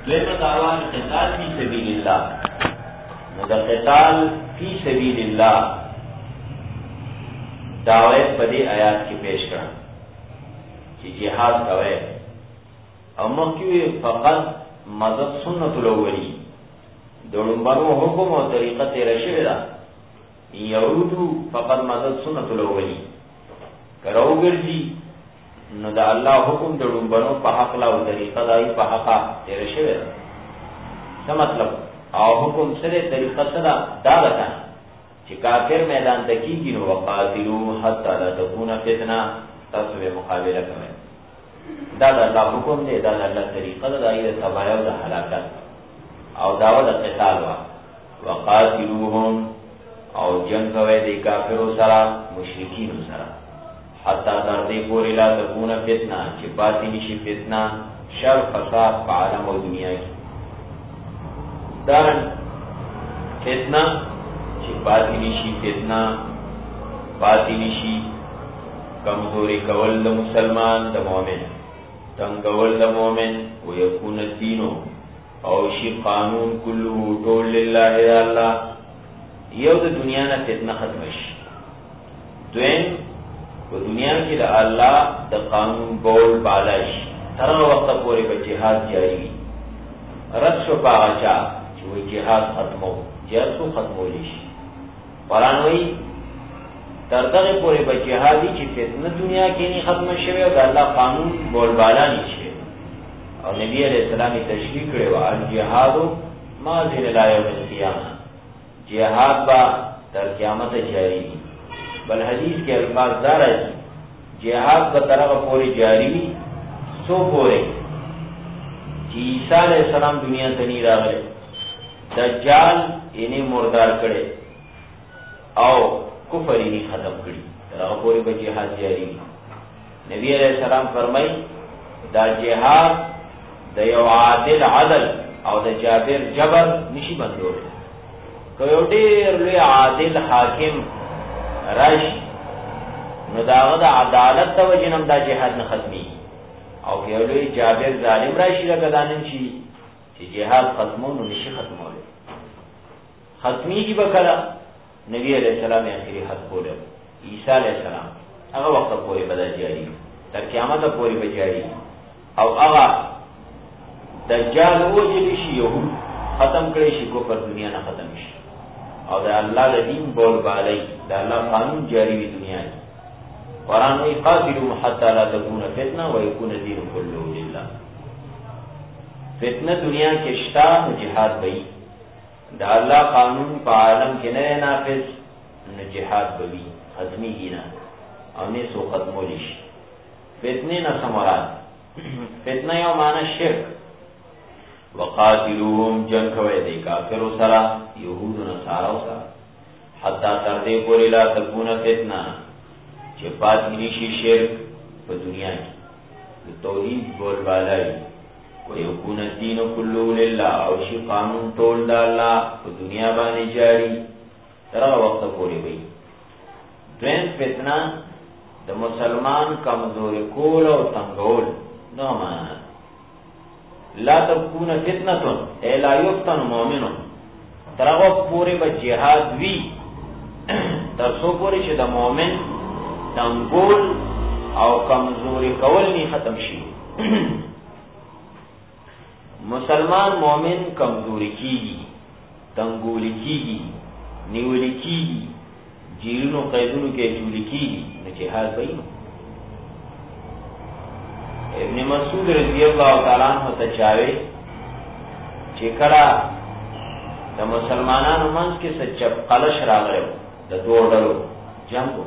دویمه دعوا قتال فی سبیل الله. نو د قتال فی سبیل الله دعوی په دې آیات کې پیش کړه چې جهاد کوي او مخکې فقط مدد سنت الاولی دړمبانو حکم او طریقه تیر شوی دا یهودو فقط مدد سنت الاولی کراو ګرځي نو دا الله حکم دړمبانو په حق لا او طریقه دای په حق تیر شوی دا څه مطلب او حکم سره طریقه سره دا ده چې کافر میدان ته کیږي نو وقاتلو حتی لا تكون فتنه تاسو به مقابله کوئ. دا د الله حکم دی، دا د الله طریقه ده، دایره تباہی او د هلاکت او داوا د قتال وا وقاتلوهم او جنگ کوي د کافرو سره مشرکین سره حتی تر دې پورې لا تكون فتنه چې پاتې نشي فتنه شر فساد په عالم او دنیا کې. دا فتنه چې پاتې نشي فتنه پاتې نشي کمزوری کول د مسلمان د مؤمن تنگول د مؤمن و یکون الدین او شی قانون کله ټول لله یا الله یو د دنیا نه فتنه ختم شي. دویم په دنیا کې د الله د قانون بول بالاش تر وخت پورې په جهاد جاری وي. رد شو پاچا چې وی جهاد ختمو جهاد خو ختمول شي. قرآن وی تر دغه پورې په جهادي چې فتنه دنیا کې نه ختم شوی او د الله قانون بول بالا نشي. او نبی علیہ السلام تشریح کړی و الجهاد ما ذل لا یوم القیامه جهاد با تر قیامت جاری وي. بل حدیث کې الفاظ دار دي جهاد په طرف پورې جاری وي سو پورې چې عیسی علیہ السلام دنیا ته نه راغلی دجال یې مردار کړي او کفر یې ختم کړي هغه پورې به جهاد جاری وي. نبی علیہ السلام فرمای دا جهاد د یو عادل عدل او د جابر جبر نشي بندول. که یو ډېر لوی عادل حاکم راشي نو داغه د عدالت د وجنم دا جهاد نه ختمي او یو لوی جابر ظالم راشي لکه دانن شي چې جهاد ختمونه نشي ختموله ختميږي به کله. نبی علیہ السلام اخری حد بوله عیسی علیہ السلام هغه وخت پورې بدل جاری تر قیامت پورې به جاری او هغه دجال وجلی شي یو ختم کړي شي کو پر دنیا نه ختم شي او د الله د دین بول بالای د الله قانون جاری وي دنیا کې. قرآن وی قاتلوا حتى لا تكون فتنه ويكون الدين كله لله. فتنه دنیا کې شتا جهاد وي دا الله قانون په عالم کې نه نافذ نو جهاد بوي ختمي نه او نه سو ختمول شي. فتنه نه سمراد فتنه یو معنی شرک وقاتلوهم جنگ کوي د کافرو سره يهود نصارا سره حتی تر دې پورې لا تكون فتنه چې پاتې نشي شرک په دنیا کې توحید بول بالای ويكون الدين كله لله او شي قانون ټول د الله په دنیا باندې جاری تر وخت پورې وي. دویم فتنه د مسلمان کمزوري کول او تنگول نو معنا لا تكون فتنه الا يفتن مؤمن تر وخت پورې به جهاد وی تر څو پورې چې د مؤمن تنگول او کمزوري کول نه ختم شي. مسلمان مومن کمزوری کیږي تنگولی کیږي نیولی کیږي جیرونو قیدونو کې جوړی کیږي نو جهاد وایي. ابن مسعود رضی الله تعالی عنہ ته چاوي چې کله د مسلمانانو منځ کې سچ قلش راغلی د دوه ډلو جنگ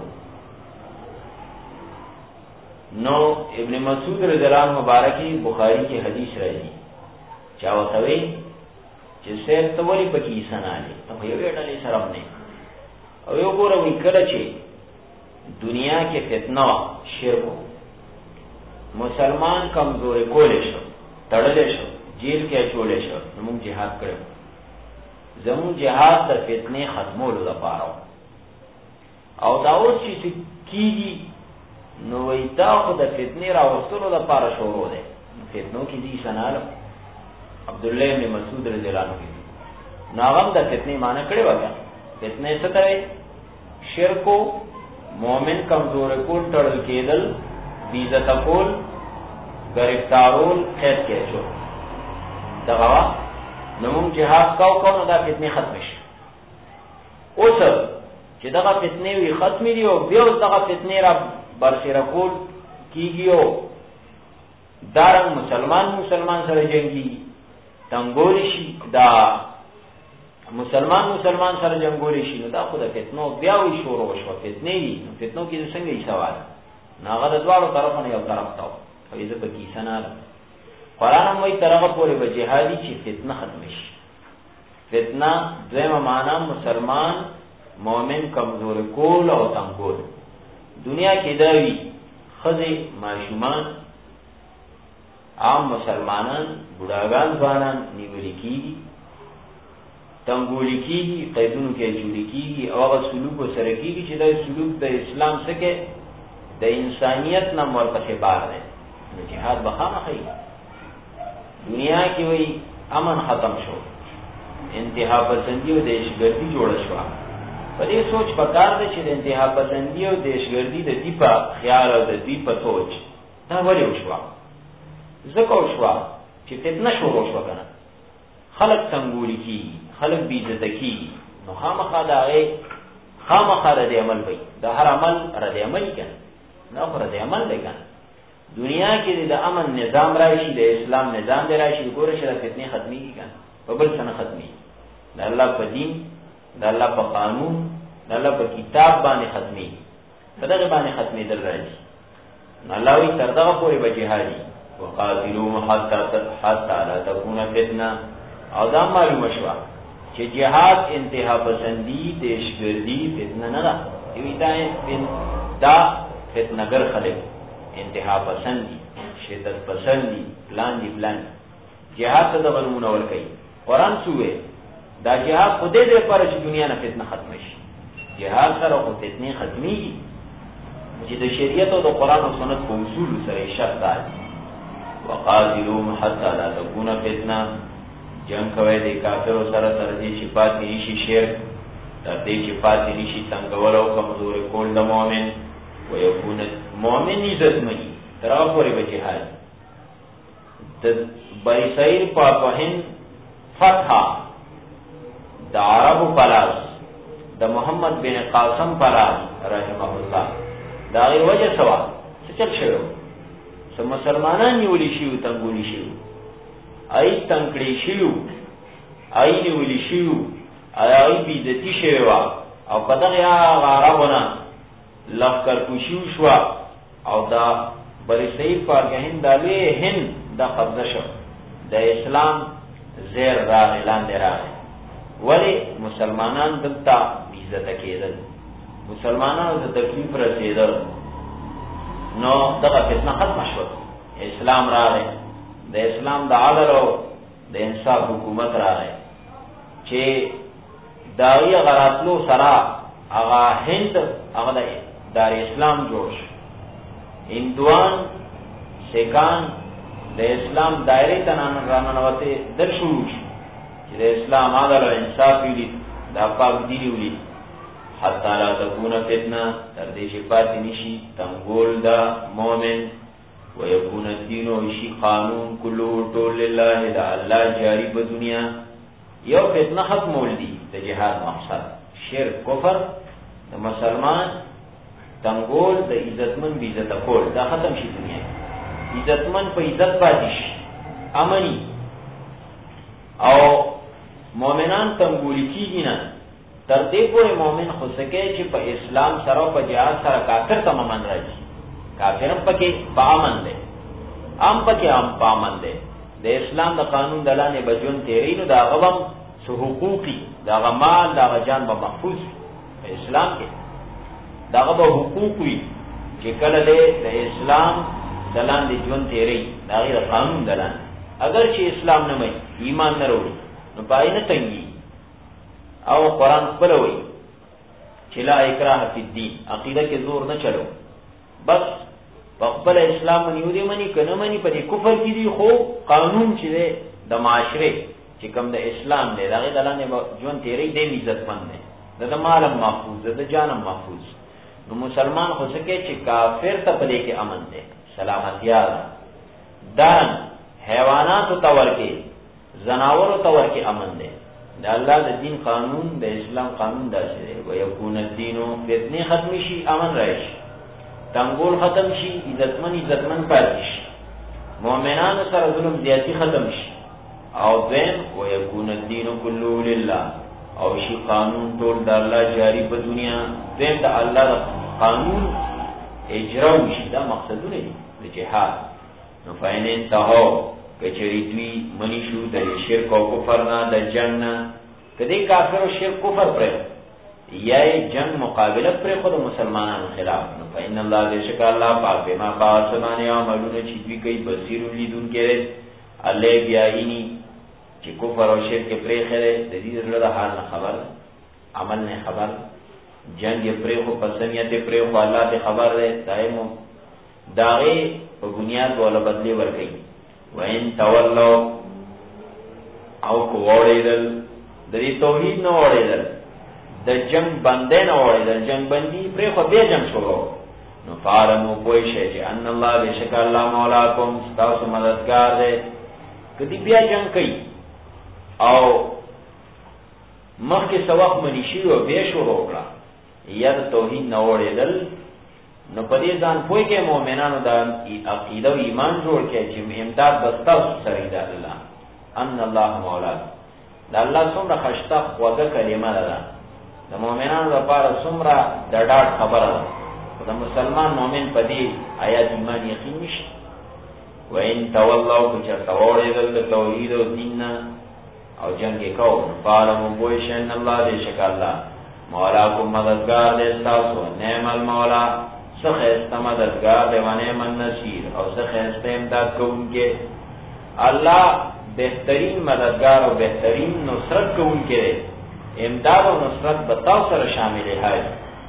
نو ابن مسعود رضی الله عنه مبارکی بخاری کی حدیث راځي چاوتوي چې سیر ته ولی پکې سنالي ته یو ډلې سره نه او یو ګوره وی کړه چې دنیا کې فتنه شرک مسلمان کمزوري کولې شو تړلې شو جیل کې چولې شو نو موږ jihad کړو. زموږ jihad د فتنې ختمولو لپاره او دا اوس چې کیږي نو وی دا خو د فتنې راوستلو لپاره شروع ده. فتنو کې دي سناله عبد الله بن مسعود رضی الله عنه ناغم د فتنې معنی کړي وګا فتنې څه ته شرک مومن کمزور کول تړل کېدل بیزت کول گرفتارول قید کې شو دغه نوم جهاد کاو نو دا فتنې ختم شي اوس چې دغه فتنې وي ختم دي او بیا دغه فتنې را برسره کول کیږي او دارن مسلمان سره جنگي تنګول شي دا مسلمان سره جنگول شي نو دا خو د فتنو بیا وي شروع وشو فتنې دي فتنو کې څنګه یې سوال ناغه د دوړو طرفونو یو طرف تاو او یې په کې سنا قرآن هم وایي ترغه پورې به جهادي چې فتنه ختم شي فتنه دویمه معنا مسلمان مؤمن کمزور کول او تنګول دنیا کې دا وی خزه ماشومان عام مسلمانان بډاګان ځوانان نیول کیږي تنګول کیږي قیدونو کې جوړ کیږي او هغه سلوک سره کیږي چې دا سلوک د اسلام څخه د انسانیت نه مرتفع بار دی نو جهاد بخامه خي دنیا کې وی امن ختم شو انتها پسندی او دهشتګردي جوړ شو په دې سوچ پکار دی چې د انتها پسندی او دهشتګردي د دې په خیال او د دې په سوچ دا ولې وشو زکه وشو چې فتنه شروع شو کنه خلق څنګه کی خلق بیزت کی نو خامخا د عمل وي د هر عمل رد عمل کنه نو رد عمل دی کنه دنیا کې د امن نظام راشي د اسلام نظام دی راشي ګوره چې فتنې ختمي کنه په بل څه نه ختمي د الله په دین د الله په قانون د الله په کتاب باندې ختمي په دغه باندې ختمي در راځي نو الله وی تر دغه پورې به جهادي وقاتلوا حتى لا تكون فتنه او دا معلومه شو چې جهاد انتها پسندی دهشتګردي فتنه نه ده دا فتنهګر خلک انتها پسندی شدت پسندی پلان جهاد ته د غنمونه ور کوي قران سوې دا جهاد خو دې لپاره چې دنیا نه فتنه ختم شي جهاد سره خو فتنه ختمي چې د شریعت او د قران او سنت په اصول سره شرط دی وقاتلوا حتى لا تكون فتنه جنگ کوي د کافرو سره تر دې چې پاتې نشي شرک تر دې چې پاتې نشي څنګه ولو کمزور کول د مؤمن ويكون مؤمن عزتمنی تر هغه پورې به جهاد د بایسیر په هند فتح د عربو پلاس د محمد بن قاسم پلاس رحمه الله دا غي وجه سوا څه چل شو سم مسلمانان نیولې شي او تنګولې شي ای تنګړې شي ای نیولې شي ای بیزتی شي او کداغه عربونه لخر کوشیو شو او دا بریسیر پارگهین دالی هند دا قبضه شو دا اسلام زیر راغ اعلان دی راغ ولی مسلمانان دلتا بیزت کېدل مسلمانان د تکلیف رسیدل نو دغه فتنه ختم شو اسلام راغ د اسلام د عدل او د انصاف حکومت راغ چې داوی غراتلو سره هغه هند هغه دار اسلام جوړ شو هندوان سیکان د اسلام دایره تنان راننوته در شروع شو چې د اسلام عدل او انصاف ویلي دا پاک دی ویلي حتی لا تكون فتنه تر دې چې پاتې نشي تنګول دا مؤمن ويكون الدين وشي قانون كله ټول لله دا الله جاری په دنیا یو فتنه ختمول دي د جهاد مقصد شرک کفر د مسلمان تنګول د عزتمن بی عزت کول دا ختم شي دنیا عزتمن په عزت پاتې شي امني او مؤمنان تنګول کیږي نه تر دې پورې مؤمن خو سکه چې په اسلام سره په جهاد سره کافر تمامن راځي کافر هم پکې پامن دي ام پکې ام پامن دي د اسلام د قانون دلانه بجون تیرینو دا غوم سو حقوقي دا غمال دا جان به محفوظ په اسلام کې دا غو حقوق وي چې کله د اسلام دلان دي جون تیری دا غیر قانون دلان اگر چې اسلام نه مې ایمان نه وروړي نو پای نه تنګي او قران خپل وي چې لا اکراه فی الدین عقیده کې زور نه چلو بس خپل اسلام نیو دی منی کنه منی په کفر کې دی خو قانون چې د معاشره چې کوم د اسلام دی دغه دلانه ژوند تیری دی عزتمن دی د مالم محفوظ د جانم محفوظ. نو مسلمان خو څه کې چې کافر ته پدې کې امن دی سلامتیا دان حیوانات ته ورکه زناور ته ورکه امن دی. د الله د دین قانون د اسلام قانون داسې دی و یکون الدین فتنه ختم شي امن راشي تنگول ختم شي عزتمن پاتې شي مؤمنانو سره ظلم زیاتی ختم شي او دین و یکون الدین کله لله او شي قانون ټول د الله جاری په دنیا دین د الله قانون اجرا وشي دا مقصدونه دي د جهاد. نو فاینن ته کچری دوی منی شو د شرک او کفر نه د جنت کدی کافر او شرک کفر پر یا جنگ مقابله پر خود مسلمانانو خلاف. نو فإن الله بشک الله پاک بما باسمانه عملونه چې دوی کوي بصیر لیدون کړي الله بیاینی چې کفر او شرک پر خره د دې له حال نه خبر عمل نه خبر جنگ پر خو پسنیت پر خو الله ته خبر ده دایمو داغه په بنیاد ولا بدلی ورکړي. وین تولو او کو وړیدل د دې توحید نه وړیدل د جنگ باندې نه وړیدل جنگ باندې پر خو به جنگ شروع. نو فارمو کوئی شی چې ان الله بشک الله مولاکم تاسو مددگار دی کدی بیا جنگ کوي او مخکې سوق منی شي او به شروع کړه یا د توحید نه وړیدل نو پدې ځان پوي کې مؤمنانو د عقیده او ایمان جوړ کې چې امداد بستاو سره دی الله ان الله مولا د الله څومره خشته خوږه کلمه ده د مؤمنانو لپاره څومره د ډاډ خبره ده د مسلمان مؤمن پدې آیات ایمان یقین نشي. وان تولوا چې تاوړې د توحید او دین او جنگ کو فالم بوش ان الله دې شک الله مولا کو مددگار دې تاسو نعم المولا سخه استمددگار دې ونه من نصير او سخه استمداد کوونکې الله بهترین مددگار او بهترین نصرت کوونکې امداد او نصرت بتاو سره شامل ہے.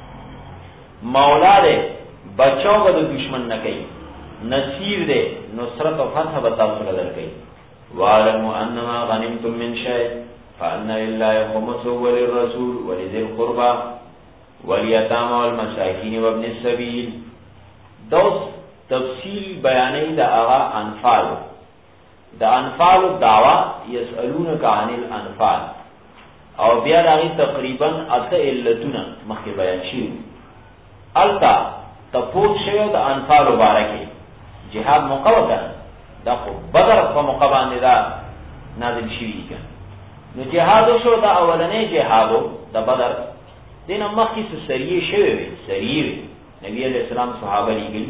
مولا دې بچاو د دشمن نه کوي نصير دې نصرت او فتح بتاو سره درکې. وَاعْلَمُوا أَنَّمَا غَنِمْتُم مِّن شَيْءٍ فَأَنَّ لِلَّهِ خُمُسَهُ وَلِلرَّسُولِ وَلِذِي الْقُرْبَى وَالْيَتَامَى وَالْمَسَاكِينِ وَابْنِ السَّبِيلِ. دوس تفصیل بیانې د هغه انفال د انفال دعوا يسألونك عن الانفال او بیا دغه تقریبا اته علتونه مخکې بیان شي. التا تپوت شوی د انفال مبارکه جهاد مقوته دا خو بدر په موقع باندې دا نازل شوی دی. نو جهاد شو دا اولنې جهاد د بدر دین مخکې سریه شوی سریه نبی علیہ السلام صحابه لګل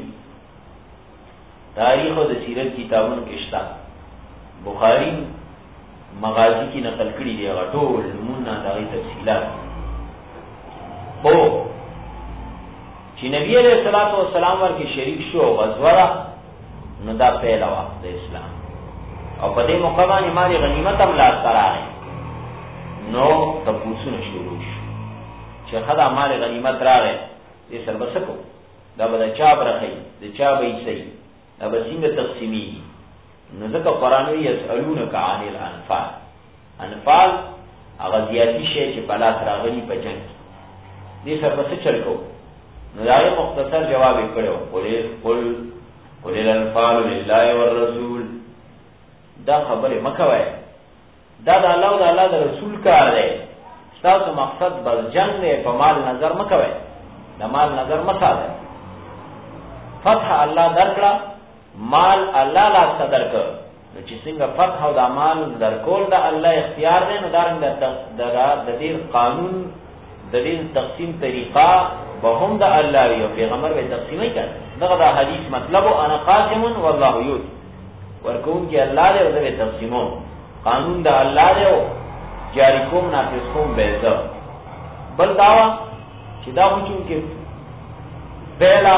تاریخ او د سیرت کتابونو کې شته بخاری مغازی کی نقل کړي دی غټول نمونه دغه تفصیلات. او چې نبی علیہ الصلوۃ والسلام ورکه شریک شو غزوه نو دا پیل وا د اسلام او په دې موقع باندې مال غنیمت هم لا سره نو تاسو نه شروع شو چې خدای مال غنیمت راغی دې سر بسکو دا به چا برخی د چا به یې دا به څنګه تقسیمي. نو ځکه قرآن وی يسألونك عن الانفال انفال هغه زیاتی شی چې په لاس راغلی په جنگ دې سر بس چل کو. نو دا یو مختصر جواب یې کړو قل الانفال لله والرسول. دا خبره مکوای دا د الله او د الله د رسول کار دی. تاسو مقصد بل جنگ نه په مال نظر مکوای د مال نظر مکاله فتح الله درکړه مال الله لا صدر کړ نو چې څنګه فتح او د مال درکول د الله اختیار دی نو دا د دې قانون د دې تقسیم طریقه به هم د الله او پیغمبر به تقسیمای کړ. دغه حدیث مطلب انا قاسم والله یود ورکوم کې الله دې او دې تقسیمون قانون د الله دې او جاری کوم نافذ کوم به ځو. بل داوا چې دا وچو کې پہلا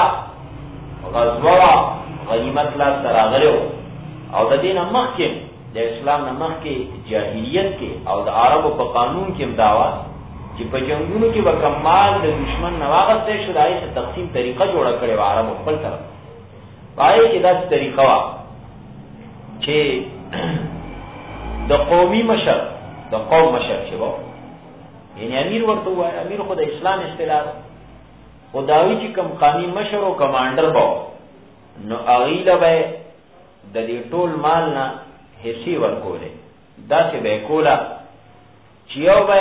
غزوه غنیمت لا تراغلو او د دین مخکې د اسلام نه مخکې جاهلیت کې او د عربو په قانون کې داوا چې په جنگونو کې وکمال د دشمن نواغسته شو دای څه تقسیم طریقه جوړه کړې و عربو خپل طرف پای کې دا طریقه وا چې د قومي مشر د قوم مشر چې وو یعنی امیر ورته وای امیر خو د اسلام اصطلاح خدای چې کوم قومي مشر او کمانډر وو نو اغیله به د دې ټول مال نه حصے ورکولې دا چې به کولا چې یو به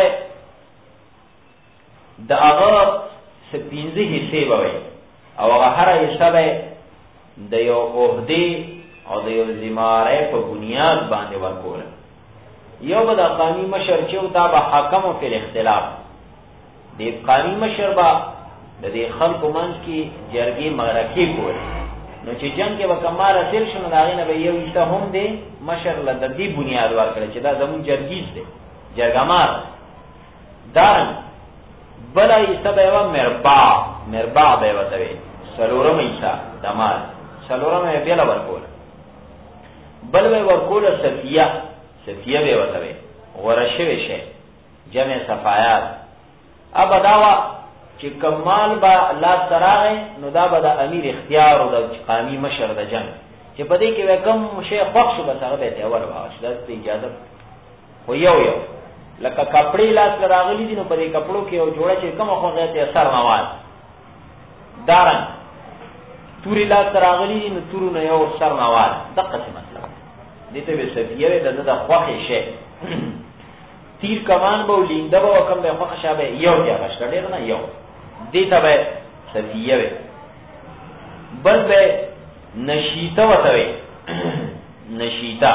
د هغه سپینځه حصے وای او هغه هر حصہ به د یو عہدی او د یو ذمہاره په بنیاد باندې ورکول یو به د قومي مشر چې او دا به حاکم او فل اختلاف د قومي مشر با د دې خلکو منځ کې جرګې مغرقي کول نو چې جنگ کې وکمال حاصل شونه داغه نه به یو ایسته هم دی مشر له د دې بنیاد ورکړي چې دا زمون جرګیز دی جرګمار دارن بلا ایسته به و مربع به وته سلورم ایسا دمال سلورم بیلا ورکول بل به ورکول صفیه به وته ورشه شه جمع صفایات اب داوا چې کمال با لا تراغه نو دا به د امیر اختیار او د قومي مشر د جنگ چې په دې کې وکم شیخ بخش به هغه به ته ورواش د اجازه خو یو لکه کپڑے لاس راغلي دي نو په دې کپړو کې یو جوړه چې کوم خو غته اثر نواز دارن توری لاس راغلي دي نو تورو نه یو سر نواز دغه څه مطلب دې ته به صفیه د خوخه شي تیر کمان به لینده به کوم به خوخه شابه یو ځای غشړې نه یو دې ته به صفیه بل به نشیته وته نشیته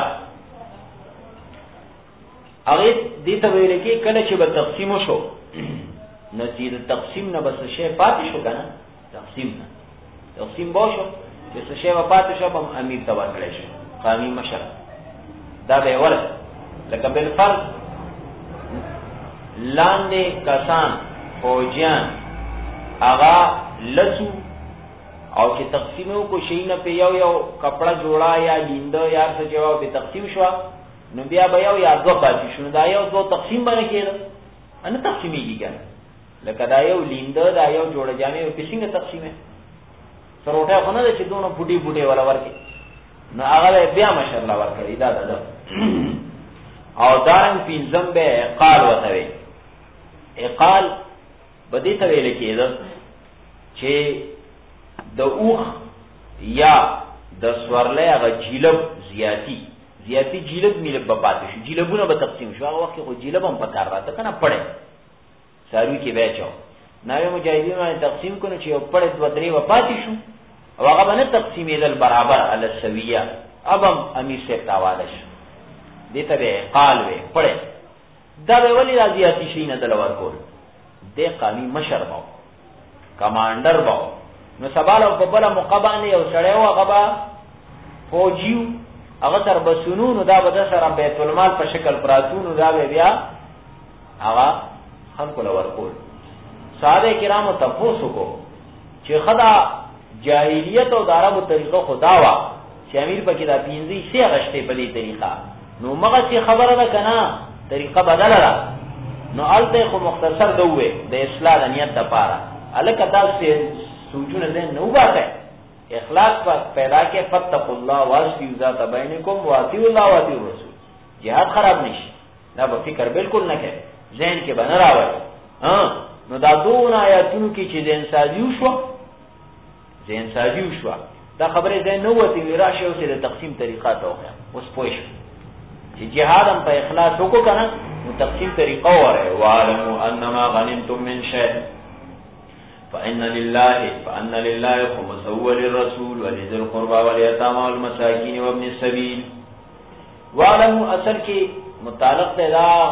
هغه دې ته ویل کې کله چې به تقسیم شو نتیجه تقسیم نه بس شی پاتې شو کنه تقسیم بوشو چې څه شی پاتې شو په امیر ته ورکړل شي قومي مشر دا به ور لکه بل فرض لاندې کسان فوجیان هغه لسو او چې تقسیمو کو شي نه په یو کپڑا جوړا یا لیندو یا څه جواب به تقسیم شو نو بیا به یو یا دو پاتې شو دا یو دو تقسیم باندې کېده ان تقسیمېږي کنه لکه دا یو لیندو دا یو جوړ جامې او کیسینګ تقسیمه سروټه خو نه چې دونو بوټي ولا ورکې نو هغه بیا ماشاءالله ورکړي دا او دارن پینځم به اقال وته اقال بدی ته ویل کېده چې د اوخ یا د سورلې هغه جیلب زیاتی جیلب میلب په پاتې شو جیلبونه به تقسیم شو هغه وخت خو جیلب هم پکار راته کنه پړې ساروی کې بچو ناوی مجاهدین باندې تقسیم کړي چې یو پړې دوه درې و پاتې شو او هغه باندې تقسیمېدل برابر علی السویه ابم امیر سے تاواله شو دته به قال وې پړې دا به ولی راځي شي نه دلور کول د قومي مشر باو کمانډر باو نو سبالو په بل مقابله یو سړی و غبا فوجیو هغه تر بسنونو دا به سره بیت المال په شکل پراتونو دا به بیا هغه خلکو لور کول صحابه کرامو تاسو کو چې خدا جاهلیت او عربو طریقه خدا وا چې امیر پکې دا پینځي سي غشته په دې طریقه نو مغه چې خبره ده کنه طریقه بدله ده نو الته خو مختصر دوه د اصلاح د نیت لپاره الکه تاسو سوچونه ده نو باته اخلاص پیدا کې فتق الله واسفی ذات بینکم واتی الله واتی رسول jihad خراب نشي دا به فکر بالکل نه کوي ذهن کې بنه راوړي نو دا دوه آیاتونو کې چې ذهن سازیو شو دا خبره ده نو وتی راشه او د تقسیم طریقه ته وخه اوس پوښ چې jihad هم په اخلاص وکړه کنه نو تقسیم طریقه وره وعلموا انما غنمتم من شيء فإن لله خمسه وللرسول ولذي القربى واليتامى والمساكين وابن السبيل وعلموا اصل کې متعلق ده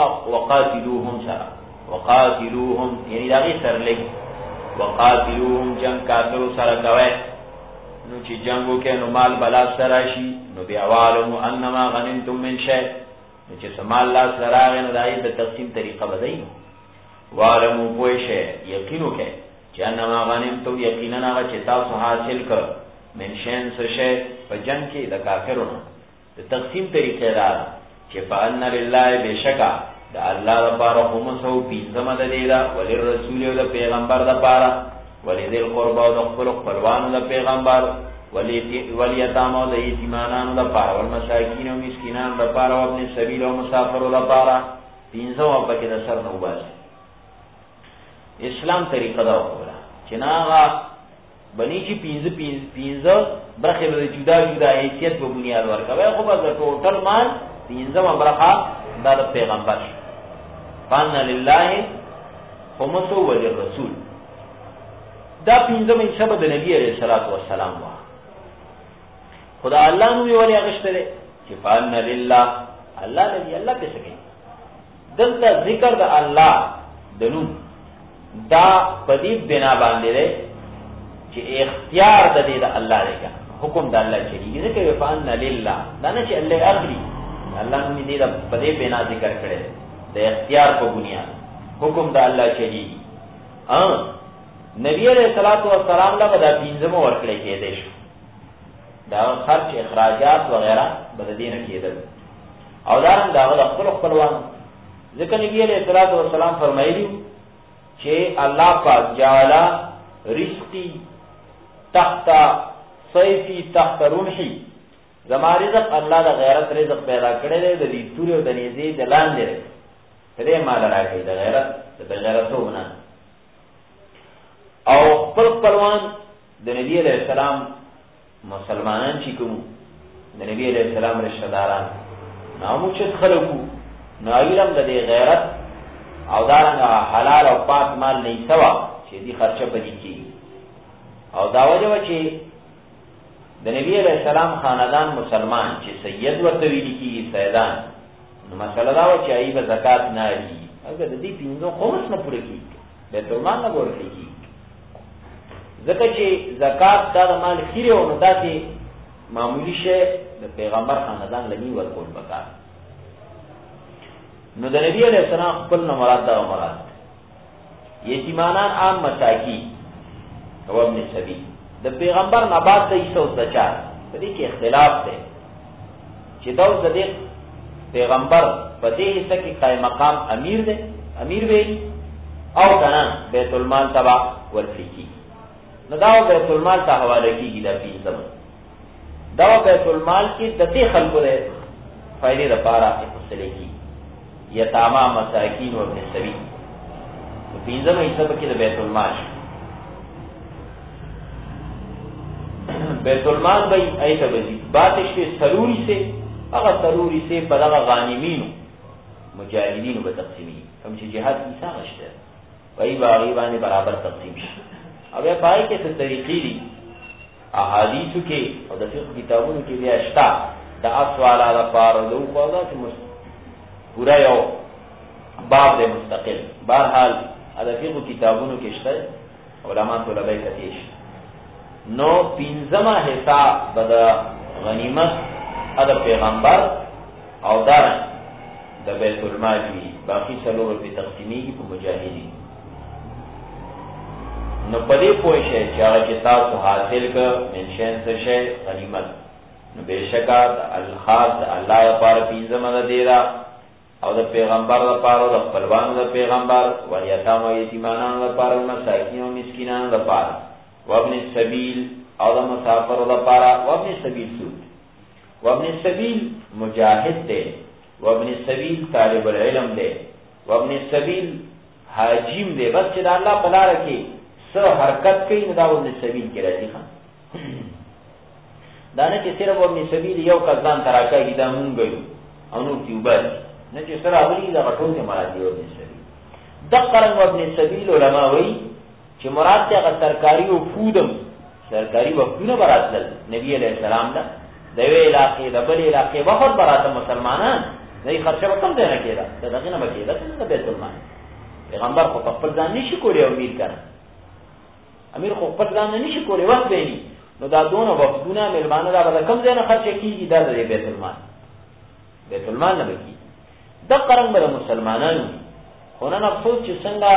وقاتلوهم یعنی داغي سره لګي وقاتلوهم جنگ کافر سره کوي نو چې جنگو کې نو مال بلا سره شي نو بیا وعلموا انما غنمتم من شيء نو چې سمال الله سره غنه دای د تقسیم طریقه بدای وعلموا پوښه یقینو کې جانما غنیمتو یقینا هغه چې تاسو حاصل کړ منشن څه په جنگ کې د کافرونو د تقسیم طریقې را چې فان لله بشکا د الله لپاره هم سو پیځه مدد دیدا ولر رسول او د پیغمبر لپاره ولذل قربا او د خپل خپلوانو د پیغمبر والیتام او د یتیمانانو لپاره، والمساکین او مسکینانو لپاره، او ابن السبیل او مسافرو لپاره. پینځه او پکې د سر نه وباسي. اسلام طریقه دا وکړه چې ناغه بنی چې پینځه برخه به جدا جدا حیثیت په بنیاد ورکوي، خو به ټوټل مال پینځه برخه د پیغمبر فان لله خمس وللرسول. دا پینځه مې سبب د نبی عليه الصلاه والسلام وا خدا الله نو وی ولې غشتره چې فان لله الله دې الله په سکے دلته ذکر د الله دنو دا پدید بنا باندې ده چې اختیار د دې د الله دی، حکم د الله چلیږي. ځکه فان لله دا نه چې الله اخلي، الله نو دې د پدې بنا ذکر کړي د اختیار په بنیاد حکم د الله چلیږي. نبی علیہ الصلوۃ والسلام له دا پینځمو ورکړي کېدې شو، دا خرچ اخراجات وغیرہ بد دینه کېدل، او دا هم دا خپل خپلوان. ځکه نبی علیہ الصلوۃ والسلام فرمایلی چې الله پاک جعل رزقی تحت صیفی تحت رمحی، زما رزق الله د غیرت رزق پیدا کړی دی، د دې توري او د نيزي د لاندې دې مال راکړي د غیرت د غیرتونه. او خپل خپلوان د نبی علیہ السلام مسلمانان چې کوم د نبی علیہ السلام رشتہ داران نامو چې خلقو نایلم د غیرت او دارنګه حلال او پاک مال نه سوا چې دي خرچه پدې کی. او دا وجه چې د نبی علیہ السلام خاندان مسلمان چې سید ورته ویل کیږي سیدان، نو مسله دا و چې ایبه زکات نه لري، هغه د دې پینځو خمس نه پوره کیږي، بیت المال نه ورته کیږي. ځکه چې زکات دا مال خیره او نه داسې معمولی شی د پیغمبر خاندان لنی ورکول پکار. نو د نبی علیہ السلام خپل نه مراد دا مراد یتیمانان عام مساکی او ابن سبیل. د پیغمبر نه بعد د عیسی او دچار په دې کې اختلاف دی چې دا د دې پیغمبر په دې حصہ کې قائم مقام امیر دی، امیر وی او کنه بیت المال تبع ورفقی. نو دا بیت المال ته حواله کیږي د پیسم. دا بیت المال کې د دې خلکو له فائدې لپاره اصلي کی یتاما مساکین او ابن سبیل. په پیسم حصہ کې د بیت المال بیت المال بھئی ایسا بزید باتش کے سروری سے اگر سروری سے پدغا غانمینو مجاہدینو بتقسیمی کم چی جہاد کیسا غشت ہے وہی باغیبان برابر تقسیم شد. اب یہ پائی کے سر طریقی دی احادیثو کے اور دا فقہ کتابونو کے لئے اشتا دا اسوالا دا پارو دا اوخوازا چی پورا یو باب دے مستقل. بارحال دا فقہ کتابونو کے اشتا علماء طلباء کتیش. نو پینځمه حصہ د غنیمت د پیغمبر او دار د بیت المال وی، باقی څلور په تقسیمیږي په مجاهدین. نو پدې پوه شئ چې هغه چې تاسو حاصل کړ منشن څه شي غنیمت، نو بهشکه الخاص الله لپاره پینځمه ده دیرا او د پیغمبر لپاره د خپلوانو د پیغمبر ولیتام او یتیمانو لپاره مساکین او مسکینانو لپاره وابن السبیل او دا مسافر دا پارا. وابن السبیل سود وابن السبیل مجاہد دے، وابن السبیل طالب العلم دے، وابن السبیل حاجیم دے. بس چی دا اللہ پلا رکھے سو حرکت کئی ندا وابن السبیل کی رہتی خان دانا چی صرف وابن السبیل یو قضان تراکا گی دا مون گئو انو تیوبر نا چی سر آولی دا غٹون کے مراد دی وابن السبیل. دقرن وابن السبیل علماء وی چې مراد ته سرکاري او فودم سرکاري وقتونه براتل نبی علیہ السلام دا د وی علاقې د بل علاقې وخت براته مسلمانان نه خرچه وکم دی نه کېده دغه نه بکیده څنګه بیت المال. پیغمبر خو خپل ځان نشي کولی امیر کړه، امیر خو خپل ځان نشي کولی وخت دی. نو دا دونه وقتونه ملمانه دا به کم ځای نه خرچه کیږي دا د بیت المال، بیت المال نه بکی. د قرن بر مسلمانانو خو نن افسوس چې څنګه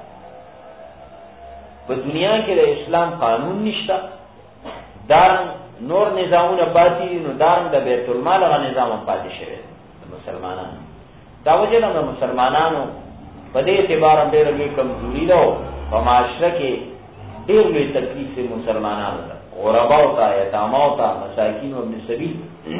په دنیا کې د اسلام قانون نشته، دارن نور نظامونه پاتې، نو دارن د بیت المال غو نظام پاتې شوی د مسلمانانو. دا وجه د مسلمانانو په دې اعتبار ډېر لوی کمزوري ده په معاشره کې، ډېر لوی تکلیف مسلمانانو ده. غرباو ته، یتاماو ته، مساکین او ابن سبیل.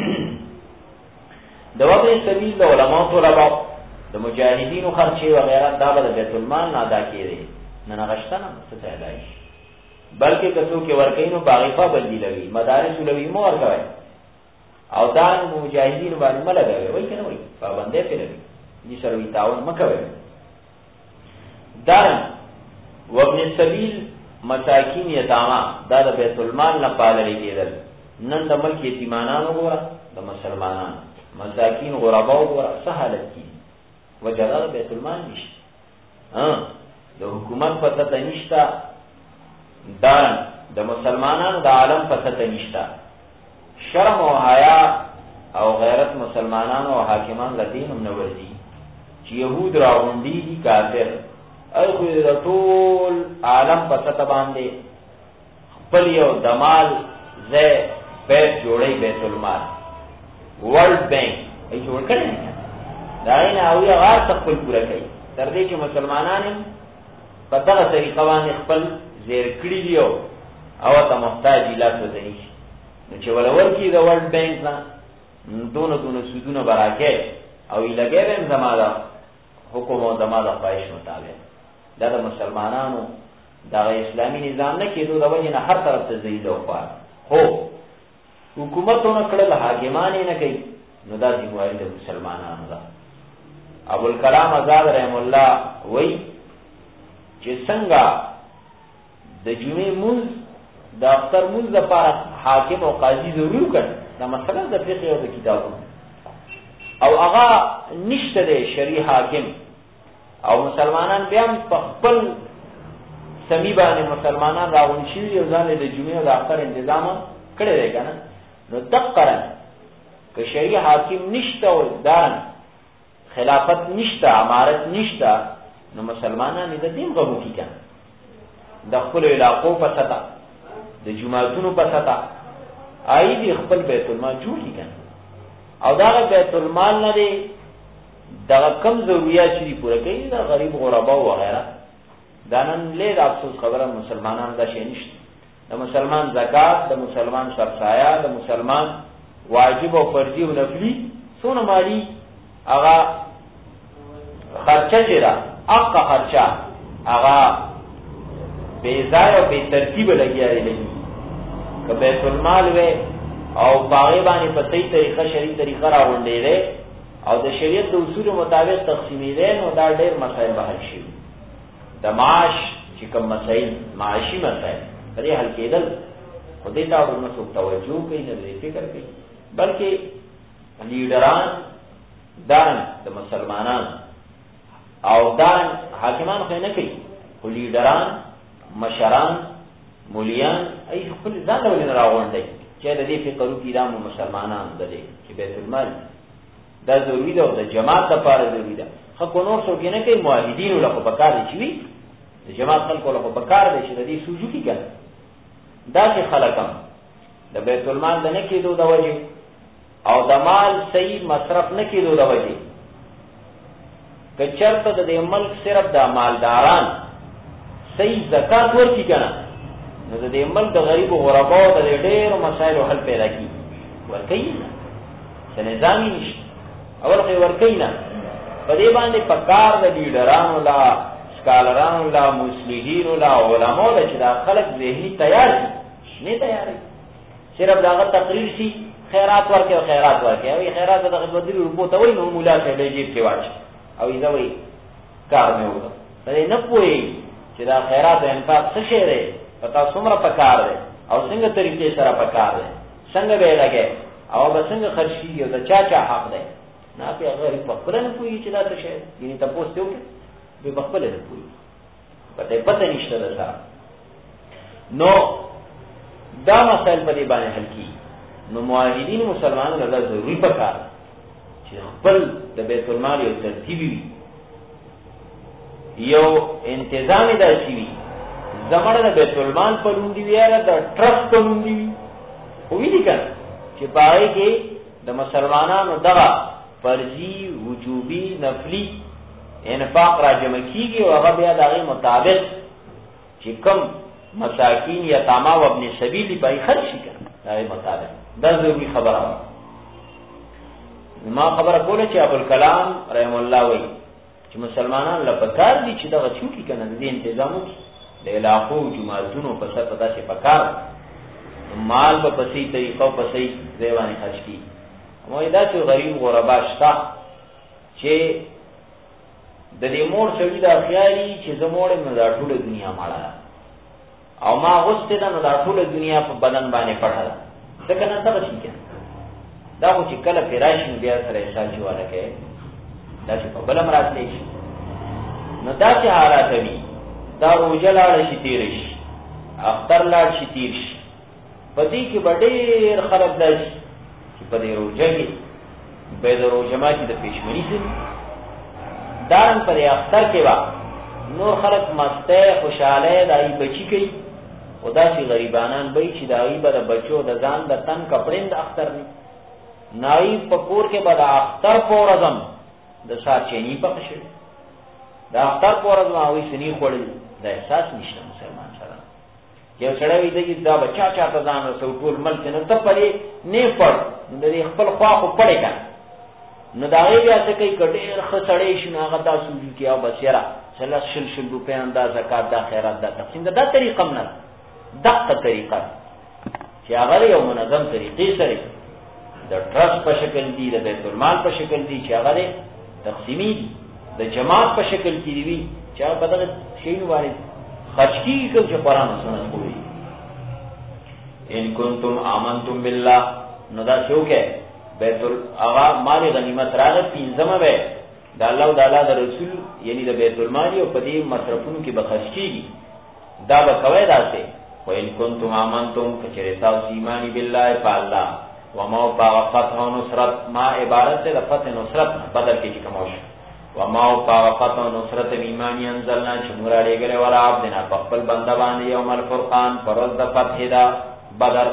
د ابن سبیل د علماو طلباو د مجاهدینو خرچې وغیرہ دا به د بیت المال نه ادا کېدې، نه نغشته نه څه ته ادای شي، بلکې که څوک ورکوي نو باغیفه بندي لوي، مدارس لوي مو ورکوي او دا مجاهدینو باندې مه لګوي، وایي که نه وایي پابندۍ پرې لوي، دې سره وایي تعاون مه کوئ. دارن وابن السبیل مساکین یتاما دا د بیت المال نه پالل کېدل. نن د ملک یتیمانانو ګوره، د مسلمانانو مساکین غرباو ګوره څه حالت کېږي، وجه دا د بیت المال نشته، د حکومت پته ته نشته، دارن د مسلمانانو د عالم پته ته نشته. شرم او حیا او غیرت مسلمانانو او حاکمان لدین هم نه ورځي چې یهود راغونډي دي کافر ای خو د ټول عالم په سطح باندې خپل یو دمال ځای بیت جوړی، بیت المال ورلد بینک ای جوړ کړی دا نه او یې غار خپل پوره کوي، تر دې چې مسلمانان په دغه طریقه باندې خپل زیر کړی دی او ته محتاج لاس ودی نو چې ولور کی د ورلد بینک نه دونه سودونه براکه او یې لګېږي زماده حکم او زماده خواهش مطابق. دا د مسلمانانو دا اسلامي نظام نه کېدو د وجه نه هر طرف ته ذلیل او خوار، خو حکومتونه کړل حاکمان یې نه کوي، نو دا ذمہواری د مسلمانانو ده. ابوالکلام آزاد رحم الله وایي چې څنګه د جمعې مونځ د اختر مونځ لپاره حاکم او قاضي ضروري کړ، دا مسله د فقه او د کتابونو او هغه نشته دی شرعي حاکم او مسلمانان بیا په خپل سمی باندې مسلمانان راغون شي او ځان د جمعې او د اختر تنظیم کړی دی کنه، نو دقرن که شرعي حاکم نشته او دان خلافت نشته، امارت نشته، نو مسلمانان د دین غوښتي کی کنه د خپل علاقو په سطح د جماعتونو په سطح آئی دی خپل بیت المال جوړ کی کنه او دا بیت المال نه دی دا کم ضرورت شي پوره کوي، دا غریب غربا او غیره. دا نن له افسوس خبره مسلمانان دا شي نشته، د مسلمان زکات، د مسلمان سرسایه، د مسلمان واجب او فرضي او نفلي څونه مالی هغه خرچه جرا اقا خرچه هغه بے ځای او بے ترتیب لګیاري لګي که بیت المال وې او باغې باندې په صحیح طریقه شرعي طریقه راوړلې او د شریعت د اصول مطابق تقسیمې ده، نو دا ډېر مسائل به حل شي. د معاش چې کوم مسائل معاشي مسائل پرې حل کېدل خو دې ته ورنه څوک توجه کوي نه دې فکر کوي، بلکې لیډران دان د مسلمانان او دان حاکمان خو نه کوي، خو لیډران مشران مولیان ای خپل ځان له ولنه راغونډي چې د دې فکر وکړي د مسلمانان د دې چې بیت المال دا ضروری ده او د جماعت لپاره ضروری ده. خو کو نور څوک نه کوي، موحدین له په کار دي چې وي د جماعت خلکو له په کار دي چې د دې سوجو کې ګل دا چې خلکم د بیت المال نه کېدو د وجه او د مال صحیح مصرف نه کېدو د وجه که چرته د ملک صرف د مالداران صحیح زکات ورکړي کنه، نو د دې ملک د غریب او غرباو د ډېرو مسایلو حل پیدا کی ورکړي نه چې نظامي نشي اول خو ورکړي نه په دې باندې پکار د لیډرانو لا سکالرانو لا مصلحینو لا علماء لا چې دا خلک ذهني تیار دي نه تیار دي صرف داغه تقریر شي خیرات ورکړي او خیرات ورکړي او خیرات د خدمت رپورټ وای نو مولا ته دی جیب کې واچ او دا وای کار نه وته دا نه پوي چې دا خیرات او انفاق څه شی دی پتا څومره پکار دی او څنګه طریقې سره پکار دی څنګه به لګي او به څنګه خرچي او دا چا حق دی نه په غریب په خپل نه پوي چې دا څه شی دی تاسو ته وکړي به خپل نه پوي پته نشته دا نو دا مسائل په دې باندې حل کی نو موحدین مسلمانانو له ضروري پکار چې خپل د بیت المال یو ترتیبي یو انتظام دا شي زمړه د بیت المال په نوم دی ویاله د ټرست په نوم دی خو وی دي کنه چې پای کې د مسلمانانو دغه فرضي وجوبي نفلي انفاق را جمع کیږي او هغه بیا دغه مطابق چې کوم مساکین یتاما و ابن سبیل پای خرج شي کنه دا مطالب دا ضروري خبره ما خبره کوله چې ابوالکلام رحم الله وایي چې مسلمانان لپاره دي چې دا چوکي کنه د تنظیم د علاقو جماعتونو په سر پتا شي پکار مال په پسې طریقو پسې دیوانه خرج کی مو دا چې غریب غربا شتا چې د دې مور سړي دا خیالي چې زموږ نه دا ټول دنیا ماړه او ما غوسته دا نه دا ټول دنیا په بدن باندې پړه ده کنه څه شي کنه دا خو چې کله فراشین بیا سره احساس جوړه کوي دا چې په بل امراض نه شي نو دا چې حالات وي دا روزه لاړ شي تیر شي اختر لاړ شي تیر شي پدې کې ډېر خلک داسي چې په دې روزه کې به د روزه ماتي د پېشمنی سي دارن پر اختر کې وا نور خلک مسته خوشاله دای بچی کوي خدا شي غریبانان به چې دای به د بچو د ځان د تن کپړین د اختر نه نای پکور کې بعد اختر پور اعظم د ساچنی پخښي د اختر پور اعظم اوی سني خړل د احساس نشته مسلمان سره یو سړی دی دا بچا چاته ځان رسول ټول ملک نه ته پرې نه پړ د خپل خوا خو پړې کړه نو دا یې بیا څه کوي کډېر خسړې شنو هغه تاسو کې او بسیرا سلا شل روپے انداز زکات دا خیرات دا تقسیم دا طریقه نه دغه طریقه چې هغه یو منظم طریقې سره د ټرست په شکل دی د بیت المال په شکل دی چې هغه تقسیمی دی د جماعت په شکل کې دی چې هغه بدل شي نو باندې خرج کیږي چې قرآن او سنت کوي ان کنتم آمنتم بالله نو دا څوک ہے بیت اغا مال غنیمت راغ پینځمه به د الله او د الله د رسول یعنی د بیت المال او په دې مصرفونو کې بخښ کیږي دا به کوي داسې و ان کنتم آمنتم کچره تاسو ایمان بالله فالله وما فتح نصرت ما عبارت ده فتح نصرت بدل کې کومش وما فتح نصرت ایمان انزلنا شمورا لګره ولا عبدنا خپل بنده باندې یوم الفرقان پرز د فتح دا بدر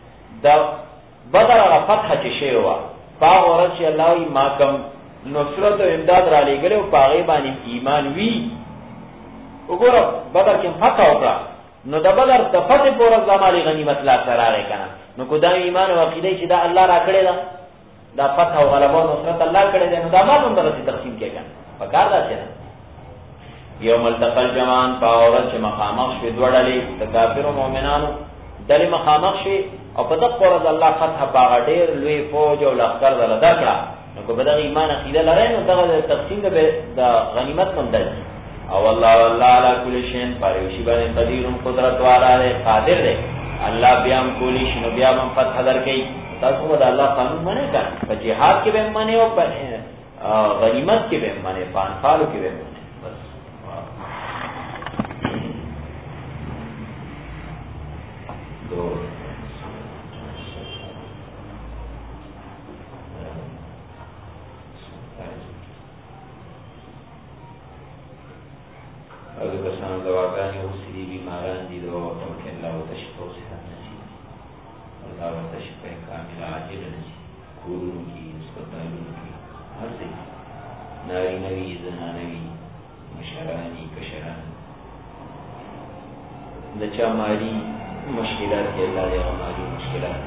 هغه فتح چې شی و پاو ورچ الله ما کم نصرت او امداد را لګره او پاغي باندې ایمان وی وګوره بدر کې فتح وکړه نو د بدر د فتح پورز د مال غنیمت لا سره کنه نو کو دا ایمان او عقیده چې دا الله را کړی دا فتح او غلبه او نصرت الله کړی دی نو دا مال هم درته تقسیم کېږي پکار دا څه یوم التقل جمان پاور چې مخامخ شي دوړلې د کافر او مؤمنانو دلې مخامخ شي او په دغه پورز الله فتح باغ ډېر لوی فوج او لښکر دلته کړه نو کو بده ایمان عقیده لري نو دا تقسیم د غنیمت هم دی او الله علی کل شیء پریوشی باندې قدیر قدرت والا دی قادر دی الله بیا هم کولی شنو بیا هم فتح درکې تاسو د الله قانون منه کړه په جهاد کې به منه او په غنیمت کې به منه په انفالو کې به منه بس دو اگر کسان دواګانې اوسې بیماران دي دوا ورته وکړي الله ورته شفا او صحت نصیب الله ورته شفا کامله عاجله نصیب کورونو کې هسپتالونو کې هر ځای نارینه وي زنانه وي مشران وي کشران د چا مالي مشکلات کې الله دې هغه مالي مشکلات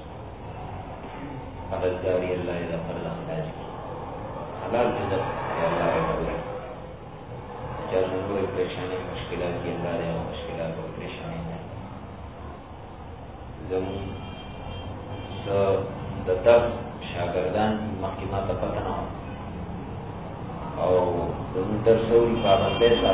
قرضداري الله دې قرض خلاص کړي حلال رزق الله دې جازو نور پریشانی مشکلات کی اللہ رہے ہو مشکلات اور پریشانی ہے زمون دتر شاگردان محکمات پتنا او زمون در سوری پابنده سا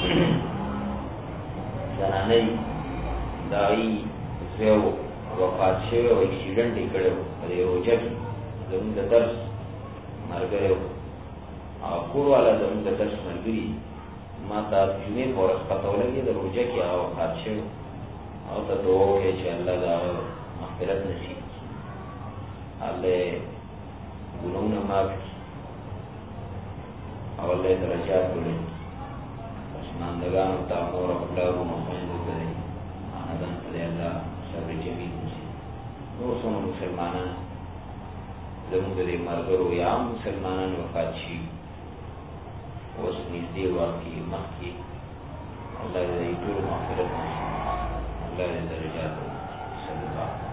زنانی دائی زیو وفات شوی و ایکسیڈنٹی کڑیو پدی روجہ کی زمون دتر مرگره او کور والا زمون دتر مرگری ما تا جمعه پورس پتہ لګي د روزه کې او خاصه او ته دعا وکړي چې الله دا مغفرت نصیب الله ګناونه معاف او الله درجات ولې اسماندګانو ته مور او پلار مو خوښ کړي انا ته الله صبر جمیل نصیب نو څو مسلمانان زموږ د مرګرو یا مسلمانان وفات شي اوس نږدې واقعي مخکې الله دې ټول مغفرت نصیب الله درجاته صلی الله